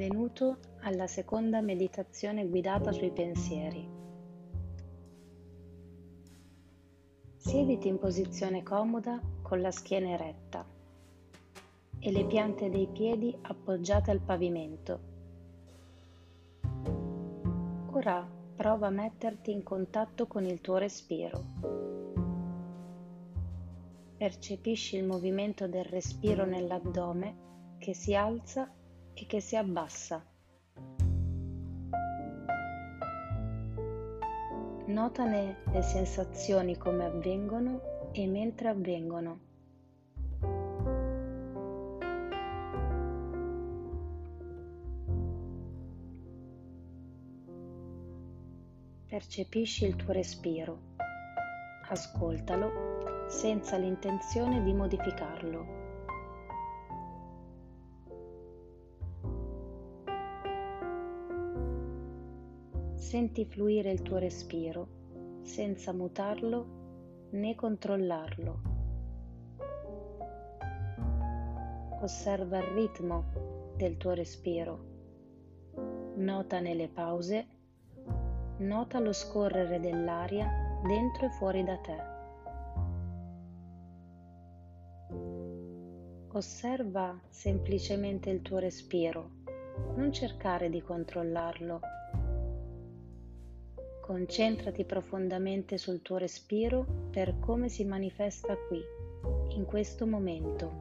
Benvenuto alla seconda meditazione guidata sui pensieri. Siediti in posizione comoda con la schiena eretta e le piante dei piedi appoggiate al pavimento. Ora prova a metterti in contatto con il tuo respiro. Percepisci il movimento del respiro nell'addome che si alza e che si abbassa. Notane le sensazioni come avvengono e mentre avvengono. Percepisci il tuo respiro. Ascoltalo senza l'intenzione di modificarlo. Senti fluire il tuo respiro senza mutarlo né controllarlo. Osserva il ritmo del tuo respiro. Notane le pause. Nota lo scorrere dell'aria dentro e fuori da te. Osserva semplicemente il tuo respiro, non cercare di controllarlo. Concentrati profondamente sul tuo respiro per come si manifesta qui, in questo momento.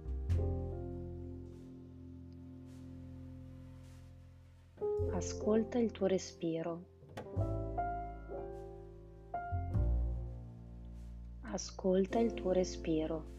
Ascolta il tuo respiro. Ascolta il tuo respiro.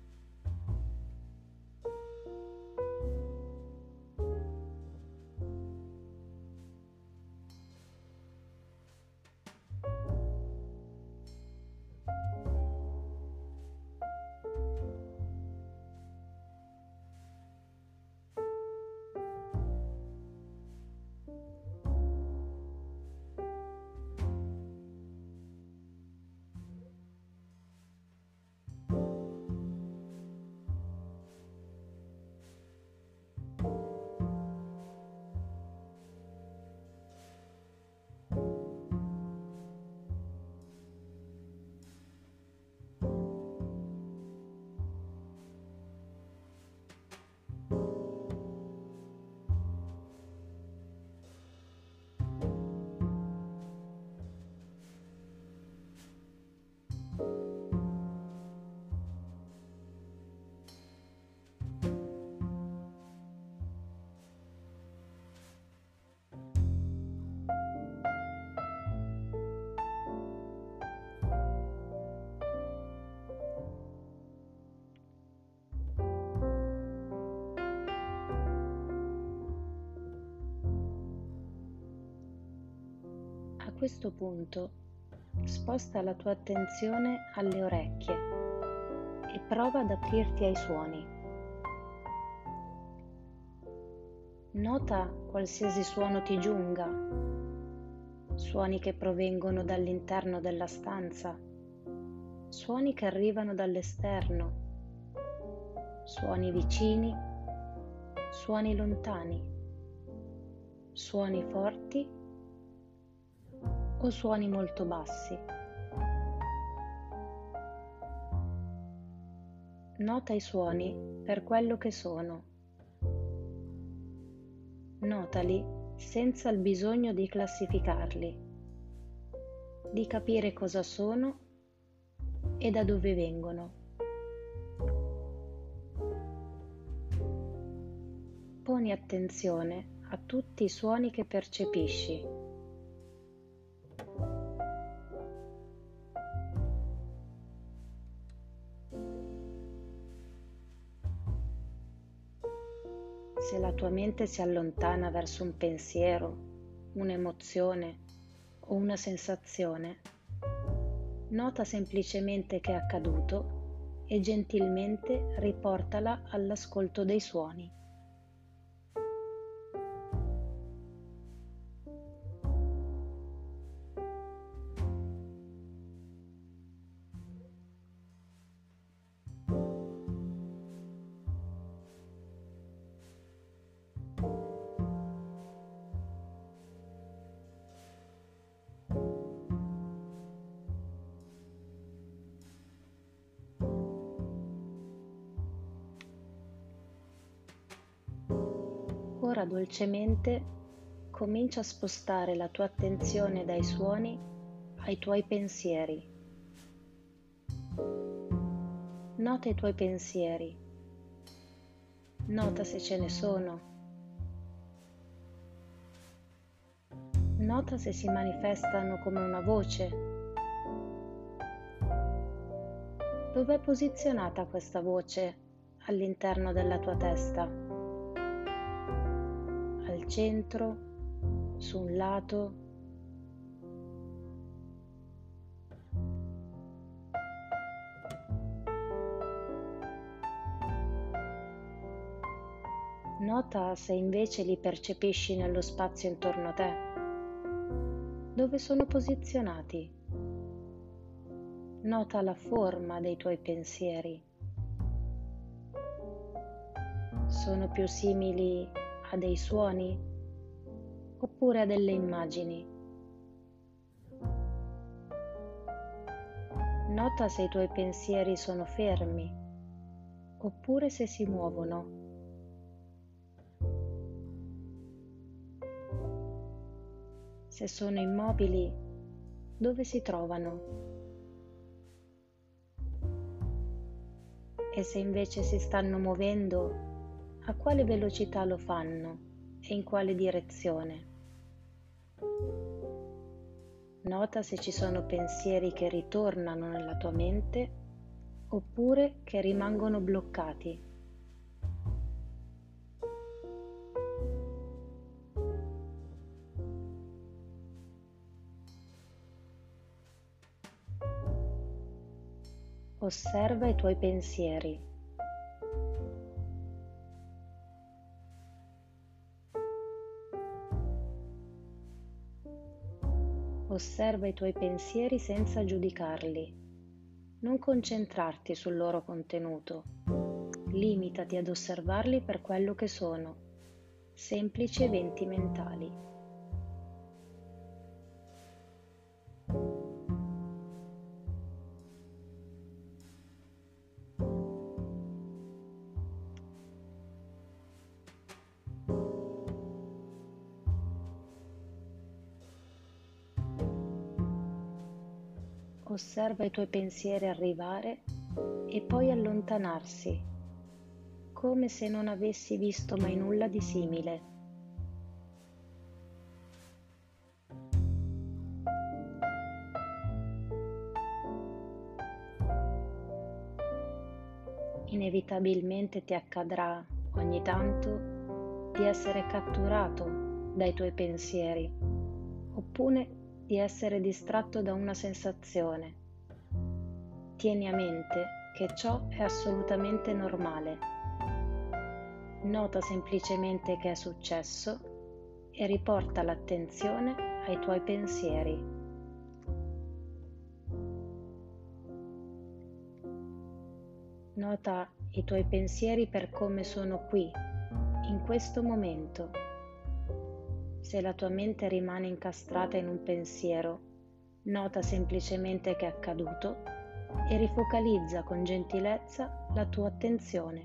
A questo punto sposta la tua attenzione alle orecchie e prova ad aprirti ai suoni. Nota qualsiasi suono ti giunga, suoni che provengono dall'interno della stanza, suoni che arrivano dall'esterno, suoni vicini, suoni lontani, suoni forti o suoni molto bassi. Nota i suoni per quello che sono. Notali senza il bisogno di classificarli, di capire cosa sono e da dove vengono. Poni attenzione a tutti i suoni che percepisci. Se la tua mente si allontana verso un pensiero, un'emozione o una sensazione, nota semplicemente che è accaduto e gentilmente riportala all'ascolto dei suoni. ora dolcemente comincia a spostare la tua attenzione dai suoni ai tuoi pensieri. Nota i tuoi pensieri, nota se ce ne sono, nota se si manifestano come una voce. Dov'è posizionata questa voce all'interno della tua testa? Al centro? Su un lato? Nota se invece li percepisci nello spazio intorno a te. Dove sono posizionati? Nota la forma dei tuoi pensieri. Sono più simili a dei suoni oppure a delle immagini? Nota se i tuoi pensieri sono fermi oppure se si muovono. Se sono immobili, dove si trovano? E se invece si stanno muovendo, a quale velocità lo fanno e in quale direzione? Nota se ci sono pensieri che ritornano nella tua mente oppure che rimangono bloccati. Osserva i tuoi pensieri. Osserva i tuoi pensieri senza giudicarli. Non concentrarti sul loro contenuto. Limitati ad osservarli per quello che sono, semplici eventi mentali. Osserva i tuoi pensieri arrivare e poi allontanarsi, come se non avessi visto mai nulla di simile. Inevitabilmente ti accadrà ogni tanto di essere catturato dai tuoi pensieri, oppure di essere distratto da una sensazione. Tieni a mente che ciò è assolutamente normale. Nota semplicemente che è successo e riporta l'attenzione ai tuoi pensieri. Nota i tuoi pensieri per come sono qui, in questo momento. Se la tua mente rimane incastrata in un pensiero, nota semplicemente che è accaduto e rifocalizza con gentilezza la tua attenzione.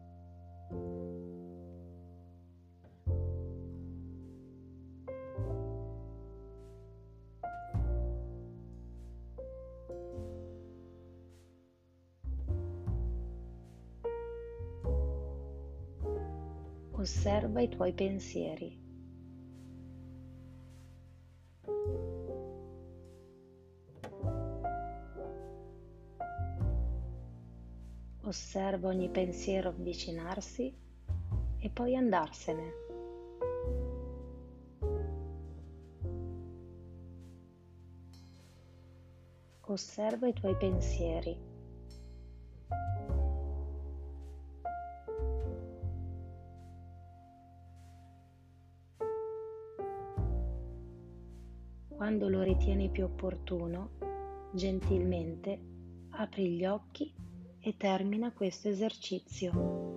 Osserva i tuoi pensieri. Osserva ogni pensiero avvicinarsi e poi andarsene. Osserva i tuoi pensieri. Quando lo ritieni più opportuno, gentilmente apri gli occhi e termina questo esercizio.